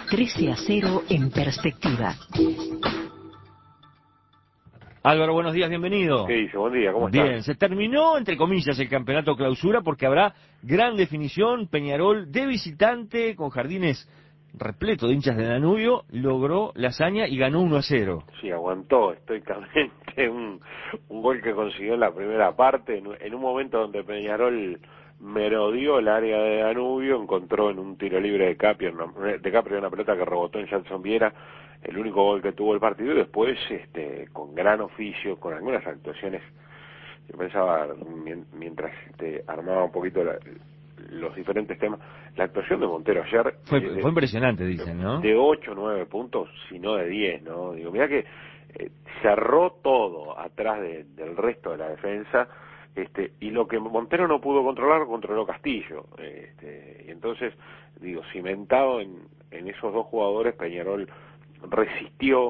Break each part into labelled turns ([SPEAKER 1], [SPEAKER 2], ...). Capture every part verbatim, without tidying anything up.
[SPEAKER 1] trece a cero en perspectiva.
[SPEAKER 2] Álvaro, buenos días, bienvenido.
[SPEAKER 3] ¿Qué dice? Buen día, ¿cómo estás?
[SPEAKER 2] Bien, se terminó, entre comillas, el campeonato clausura porque habrá gran definición. Peñarol de visitante, con Jardines repleto de hinchas de Danubio, logró la hazaña y ganó uno a cero.
[SPEAKER 3] Sí, aguantó estoicamente un, un gol que consiguió en la primera parte, en, en un momento donde Peñarol merodeó el área de Danubio, encontró en un tiro libre de Caprio, una, de Caprio una pelota que rebotó en Jackson Viera, el único gol que tuvo el partido, y después, este, con gran oficio, con algunas actuaciones. Yo pensaba, mientras este, armaba un poquito la, los diferentes temas, la actuación de Montero ayer
[SPEAKER 2] Fue,
[SPEAKER 3] eh, de,
[SPEAKER 2] fue impresionante, dicen, ¿no?
[SPEAKER 3] De ocho o nueve puntos, si no de diez, ¿no? Digo, mira que eh, cerró todo atrás de, del resto de la defensa, este, y lo que Montero no pudo controlar, lo controló Castillo. Este, y entonces, digo, cimentado en, en esos dos jugadores, Peñarol resistió,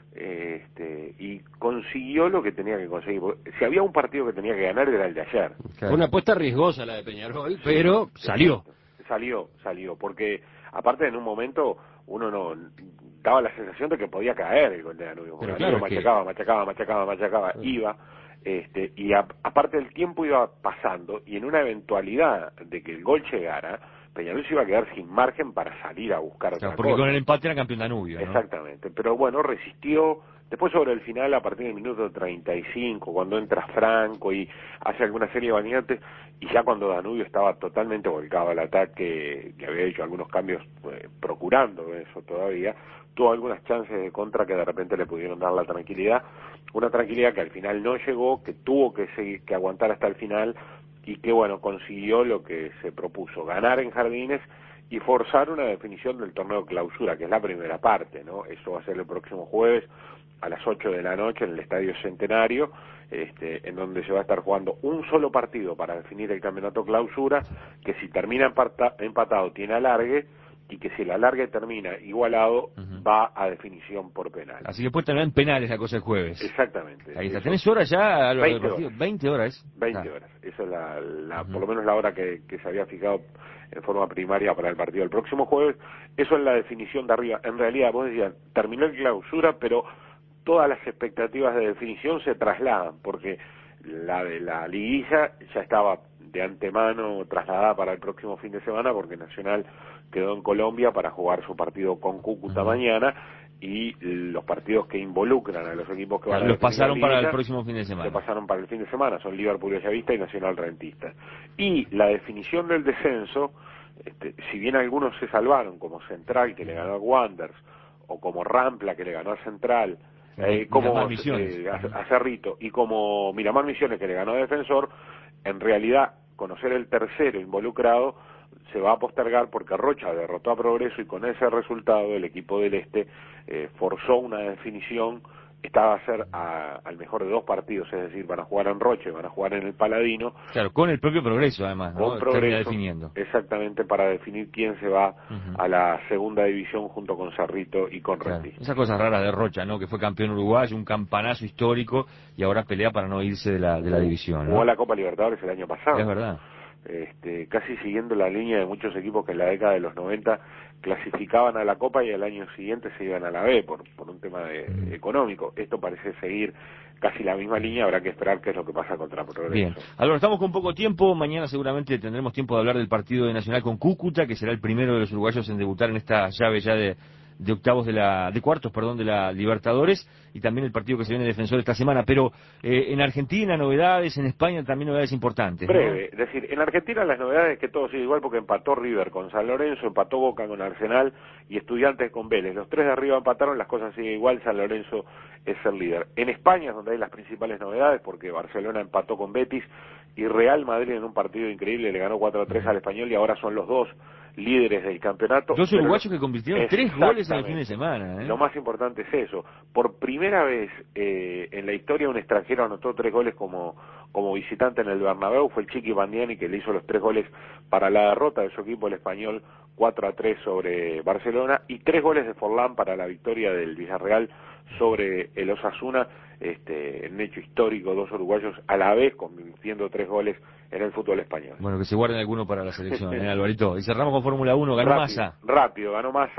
[SPEAKER 3] este, y consiguió lo que tenía que conseguir. Porque si había un partido que tenía que ganar era el de ayer.
[SPEAKER 4] Fue una apuesta riesgosa la de Peñarol, pero salió.
[SPEAKER 3] Salió, salió, porque aparte en un momento uno no daba la sensación de que podía caer el gol de Danubio, porque Danubio machacaba, que... machacaba, machacaba, machacaba, sí. iba, este, y a, aparte el tiempo iba pasando, y en una eventualidad de que el gol llegara, Peñarol se iba a quedar sin margen para salir a buscar
[SPEAKER 2] claro,
[SPEAKER 3] otra
[SPEAKER 2] porque
[SPEAKER 3] cosa.
[SPEAKER 2] Con el empate era campeón Danubio, ¿no?
[SPEAKER 3] Exactamente, pero bueno, resistió. Después sobre el final, a partir del minuto treinta y cinco, cuando entra Franco y hace alguna serie de variantes, y ya cuando Danubio estaba totalmente volcado al ataque, que había hecho algunos cambios eh, procurando eso todavía, tuvo algunas chances de contra que de repente le pudieron dar la tranquilidad, una tranquilidad que al final no llegó, que tuvo que seguir, que aguantar hasta el final, y que bueno, consiguió lo que se propuso, ganar en Jardines y forzar una definición del torneo clausura, que es la primera parte, ¿no? Eso va a ser el próximo jueves a las ocho de la noche en el Estadio Centenario, este, en donde se va a estar jugando un solo partido para definir el campeonato clausura, que si termina empata, empatado tiene alargue, y que si el alargue termina igualado, uh-huh. va a definición por penal.
[SPEAKER 2] Así que puede terminar en penales la cosa el jueves.
[SPEAKER 3] Exactamente.
[SPEAKER 2] Ahí está. ¿Tenés horas ya? A lo
[SPEAKER 3] veinte horas.
[SPEAKER 2] veinte horas.
[SPEAKER 3] veinte
[SPEAKER 2] ah.
[SPEAKER 3] horas. Esa es la, la uh-huh. por lo menos la hora que, que se había fijado en forma primaria para el partido del próximo jueves. Eso es la definición de arriba. En realidad, vos decías, terminó el clausura, pero todas las expectativas de definición se trasladan, porque la de la liguilla ya estaba de antemano trasladada para el próximo fin de semana, porque Nacional quedó en Colombia para jugar su partido con Cúcuta uh-huh. mañana, y los partidos que involucran a los equipos que van
[SPEAKER 2] claro,
[SPEAKER 3] a
[SPEAKER 2] los pasaron
[SPEAKER 3] liguilla,
[SPEAKER 2] para el próximo fin de semana.
[SPEAKER 3] Se pasaron para el fin de semana, son Liverpool Bellavista y Nacional Rentista. Y la definición del descenso, este, si bien algunos se salvaron, como Central, que le ganó a Wanderers, o como Rampla, que le ganó a Central, Eh, como eh, a, a Cerrito, y como Miramar Misiones, que le ganó a Defensor, en realidad conocer el tercero involucrado se va a postergar porque Rocha derrotó a Progreso, y con ese resultado el equipo del Este eh, forzó una definición. Esta va a ser a, al mejor de dos partidos, es decir, van a jugar en Rocha y van a jugar en el Paladino.
[SPEAKER 2] Claro, con el propio Progreso además, ¿no?
[SPEAKER 3] Con Progreso,
[SPEAKER 2] definiendo.
[SPEAKER 3] Exactamente, para definir quién se va uh-huh. a la segunda división junto con Cerrito y con
[SPEAKER 2] claro.
[SPEAKER 3] Rentista.
[SPEAKER 2] Esas cosas raras de Rocha, ¿no? Que fue campeón uruguayo, un campanazo histórico, y ahora pelea para no irse de la, de la división, ¿no?
[SPEAKER 3] Jugó la Copa Libertadores el año pasado.
[SPEAKER 2] Es verdad.
[SPEAKER 3] Este, casi siguiendo la línea de muchos equipos que en la década de los noventa clasificaban a la Copa y al año siguiente se iban a la B por, por un tema de, mm. económico. Esto parece seguir casi la misma línea, habrá que esperar qué es lo que pasa contra Progreso.
[SPEAKER 2] Bien, Álvaro, estamos con poco tiempo, mañana seguramente tendremos tiempo de hablar del partido de Nacional con Cúcuta, que será el primero de los uruguayos en debutar en esta llave ya de, de octavos de la, de cuartos, perdón, de la Libertadores, y también el partido que se viene Defensor esta semana, pero eh, en Argentina novedades, en España también novedades importantes, ¿no?
[SPEAKER 3] Breve, es decir, en Argentina las novedades es que todo sigue igual, porque empató River con San Lorenzo, empató Boca con Arsenal y Estudiantes con Vélez. Los tres de arriba empataron, las cosas siguen igual, San Lorenzo es el líder. En España es donde hay las principales novedades, porque Barcelona empató con Betis y Real Madrid en un partido increíble le ganó cuatro a tres al Español, y ahora son los dos líderes del campeonato.
[SPEAKER 2] Dos uruguayos que convirtieron tres goles en el fin de semana, ¿eh?
[SPEAKER 3] Lo más importante es eso. Por primera vez eh, en la historia un extranjero anotó tres goles como, como visitante en el Bernabéu, fue el Chiqui Bandiani, que le hizo los tres goles para la derrota de su equipo, el Español, cuatro a tres sobre Barcelona, y tres goles de Forlán para la victoria del Villarreal sobre el Osasuna, este, en hecho histórico, dos uruguayos a la vez convirtiendo tres goles en el fútbol español.
[SPEAKER 2] Bueno, que se guarden alguno para la selección, ¿eh, Alvarito? Y cerramos con Fórmula uno, ganó
[SPEAKER 3] rápido,
[SPEAKER 2] Massa.
[SPEAKER 3] Rápido, ganó Massa,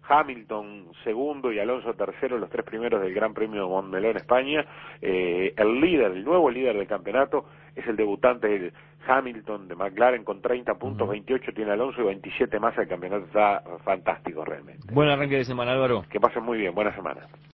[SPEAKER 3] Hamilton segundo y Alonso tercero, los tres primeros del Gran Premio de Montmeló en España. Eh, el líder, el nuevo líder del campeonato es el debutante el Hamilton de McLaren con treinta puntos, veintiocho tiene Alonso y veintisiete más. El campeonato está fantástico realmente.
[SPEAKER 2] Buen arranque de semana, Álvaro.
[SPEAKER 3] Que pasen muy bien, buena semana.